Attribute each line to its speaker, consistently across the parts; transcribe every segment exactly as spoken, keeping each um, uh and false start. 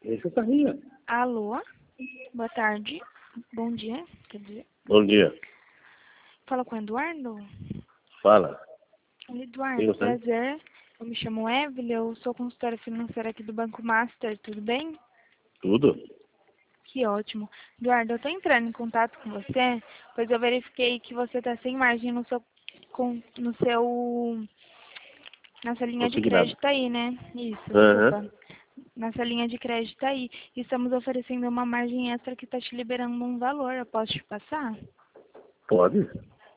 Speaker 1: Esse tá aí.
Speaker 2: Alô? Boa tarde. Bom dia, quer dizer.
Speaker 1: Bom dia.
Speaker 2: Fala com o Eduardo?
Speaker 1: Fala.
Speaker 2: Oi, Eduardo,
Speaker 1: Sim, você?
Speaker 2: prazer. Eu me chamo Evelyn, eu sou consultora financeira aqui do Banco Master, tudo bem?
Speaker 1: Tudo?
Speaker 2: Que ótimo. Eduardo, eu estou entrando em contato com você, pois eu verifiquei que você está sem margem no seu, com, no seu, nessa linha de
Speaker 1: Consignado.
Speaker 2: crédito aí, né? Isso,
Speaker 1: Aham.
Speaker 2: desculpa. Nessa linha de crédito aí. E estamos oferecendo uma margem extra que está te liberando um valor. Eu posso te passar?
Speaker 1: Pode?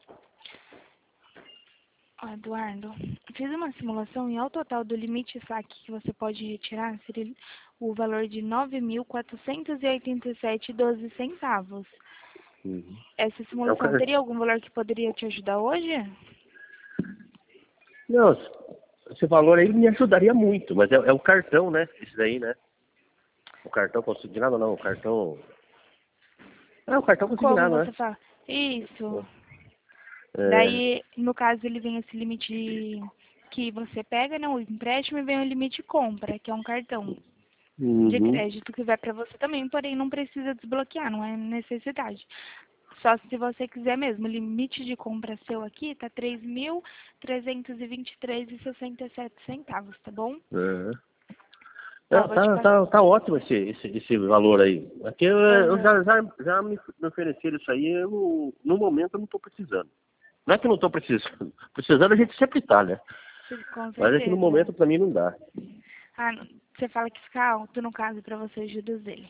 Speaker 2: Ó, Eduardo, fiz uma simulação e ao total do limite saque que você pode retirar seria o valor de nove mil quatrocentos e oitenta e sete vírgula doze centavos.
Speaker 1: Uhum.
Speaker 2: Essa
Speaker 1: É o
Speaker 2: simulação
Speaker 1: car...
Speaker 2: teria algum valor que poderia te ajudar hoje?
Speaker 1: Não, esse valor aí me ajudaria muito, mas é, é o cartão, né? Esse daí, né? O cartão consignado não, o cartão... É o cartão
Speaker 2: Como
Speaker 1: consignado,
Speaker 2: você
Speaker 1: né?
Speaker 2: fala? Isso.
Speaker 1: É...
Speaker 2: Daí, no caso, ele vem esse limite que você pega, né? O empréstimo e vem o limite de compra, que é um cartão de
Speaker 1: Uhum.
Speaker 2: crédito que vai para você também, porém não precisa desbloquear, não é necessidade. Só se você quiser mesmo. O limite de compra seu aqui está três mil trezentos e vinte e três vírgula sessenta e sete centavos, tá bom?
Speaker 1: Aham.
Speaker 2: Ó,
Speaker 1: Tá,
Speaker 2: vou te
Speaker 1: tá,
Speaker 2: passar.
Speaker 1: tá, tá ótimo esse, esse, esse valor aí. Aqui eu, eu
Speaker 2: Aham.
Speaker 1: já, já, já me me ofereceram isso aí, eu, no momento eu não estou precisando. Não é que eu não estou precisando. Precisando a gente sempre tá, né?
Speaker 2: Com
Speaker 1: Mas é que no
Speaker 2: certeza.
Speaker 1: momento pra mim não dá.
Speaker 2: Ah, não- você fala que fica alto, no caso, para você os juros dele.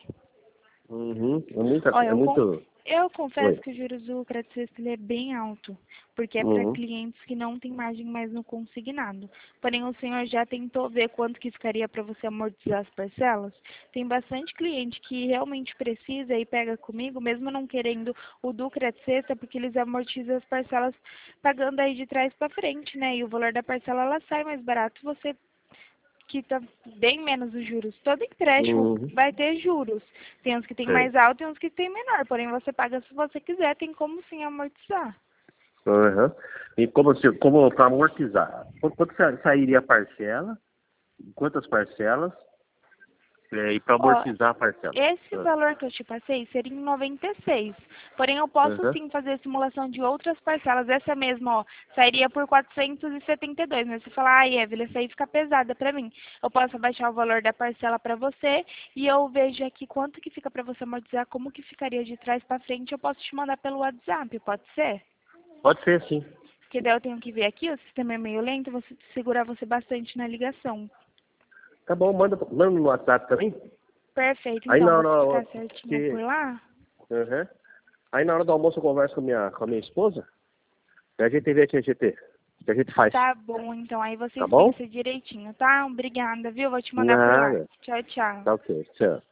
Speaker 1: Uhum. É muita,
Speaker 2: Olha,
Speaker 1: é
Speaker 2: eu, con-
Speaker 1: muito.
Speaker 2: eu confesso
Speaker 1: Oi.
Speaker 2: que os juros do crédito sexto ele é bem alto, porque é para
Speaker 1: Uhum.
Speaker 2: clientes que não têm margem mais no consignado. Porém, o senhor já tentou ver quanto que ficaria para você amortizar as parcelas? Tem bastante cliente que realmente precisa e pega comigo, mesmo não querendo o do crédito sexta, porque eles amortizam as parcelas pagando aí de trás para frente, né? E o valor da parcela ela sai mais barato, você quita bem menos os juros. Todo empréstimo
Speaker 1: Uhum.
Speaker 2: vai ter juros. Tem uns que tem
Speaker 1: Sei.
Speaker 2: mais alto e uns que tem menor. Porém, você paga se você quiser. Tem como sim amortizar.
Speaker 1: Uhum. E como, se, como para amortizar? Quanto quanto sa- sairia a parcela? Quantas parcelas? É, e para
Speaker 2: Ó,
Speaker 1: amortizar a parcela?
Speaker 2: esse
Speaker 1: Ah.
Speaker 2: valor que eu te passei seria em noventa e seis. Porém, eu posso
Speaker 1: Uhum.
Speaker 2: sim fazer simulação de outras parcelas. Essa mesma, ó, sairia por quatrocentos e setenta e dois. Mas você fala, ai, Evelyn, essa aí fica pesada pra mim. Eu posso abaixar o valor da parcela pra você e eu vejo aqui quanto que fica pra você amortizar, como que ficaria de trás pra frente. Eu posso te mandar pelo WhatsApp, pode ser?
Speaker 1: Pode ser, sim.
Speaker 2: Porque daí eu tenho que ver aqui, o sistema é meio lento, eu vou segurar você bastante na ligação.
Speaker 1: Tá bom, manda, manda no WhatsApp também.
Speaker 2: Perfeito,
Speaker 1: Aí
Speaker 2: então,
Speaker 1: na
Speaker 2: vou
Speaker 1: hora
Speaker 2: ficar certinha por
Speaker 1: que.
Speaker 2: lá.
Speaker 1: Uhum. Aí na hora do almoço eu converso com a minha, com a minha esposa. E a gente vê o que a gente, o que a gente faz.
Speaker 2: Tá bom, então aí você
Speaker 1: Tá bom?
Speaker 2: explica direitinho, tá? Obrigada, viu? Vou te mandar por lá.
Speaker 1: Nada.
Speaker 2: Tchau, tchau.
Speaker 1: Tá ok. Tchau.